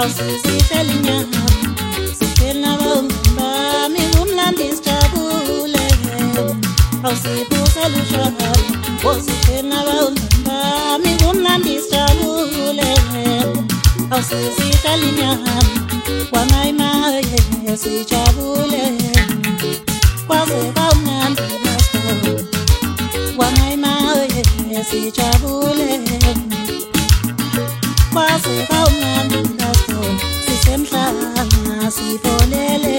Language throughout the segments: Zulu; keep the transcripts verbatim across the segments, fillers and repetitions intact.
awusisihleli nyama sihleli nabangani bami kumnandi sijabule awusiphusela ushaka sihleli nabangani bami kumnandi sijabule awusisihleli nyama wamayimaye sijabule kwaze kamnandi lasto wamayimaye sijabule kwaze kamnandi lasto sisemhlanga sifolele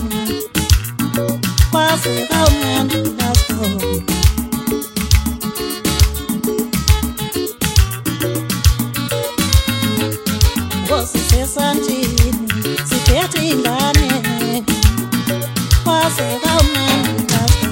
kwaze kamnandi lasto wosisesandlini siphethe ingane kwaze kamnandi lasto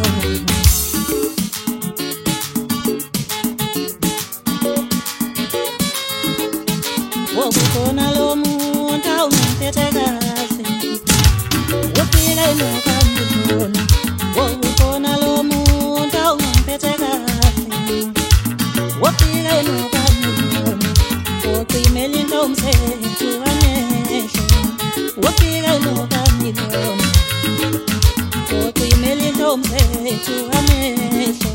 wokukhona lo muntu awungiphethe kahle ufike nokamkhona wokukhona lo muntu awungiphethe kahle ufike nokamkhona ucimela intomsethu amehlo ufike nokamkhona ucimela intomsethu amehlo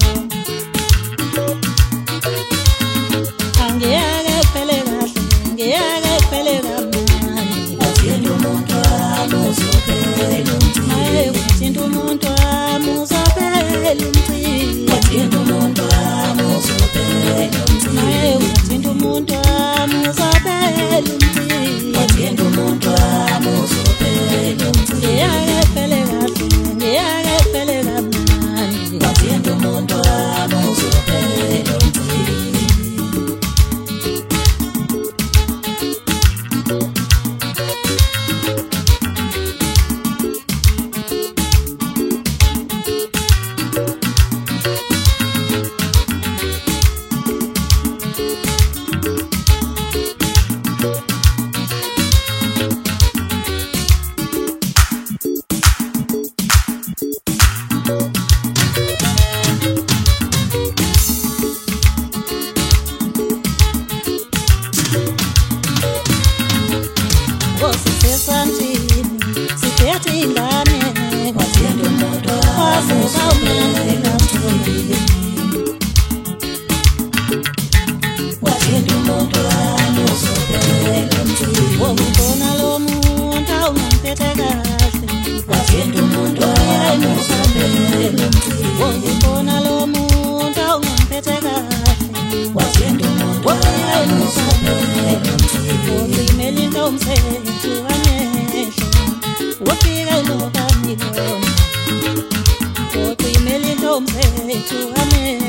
angiyake phele kahle ngiyake phele kamnandi wathinta umuntu wami uzophela umthini wathinta umuntu wami uzophela umthini wathinta umuntu wami uzophela umthini wathinta umuntu wami uzophela umthini wathinta umuntu wami uzophela umthini ngiyake phele kahle ngiyake phele kamnandi wathinta umuntu wami uzophela umthini wosisesandlini siphethe ingane wathinta umuntu kwaze kamnandi lasto wathinta umuntu wami uzophela umthini wokukhona lo muntu awungiphethe kahle wathinta umuntu wami uzophela umthini wokukhona lo muntu awungiphethe kahle wathinta umuntu wami uzophela umthini ucimela intomsethu amehlo ufike nokamkhona ucimela intomsethu amehlo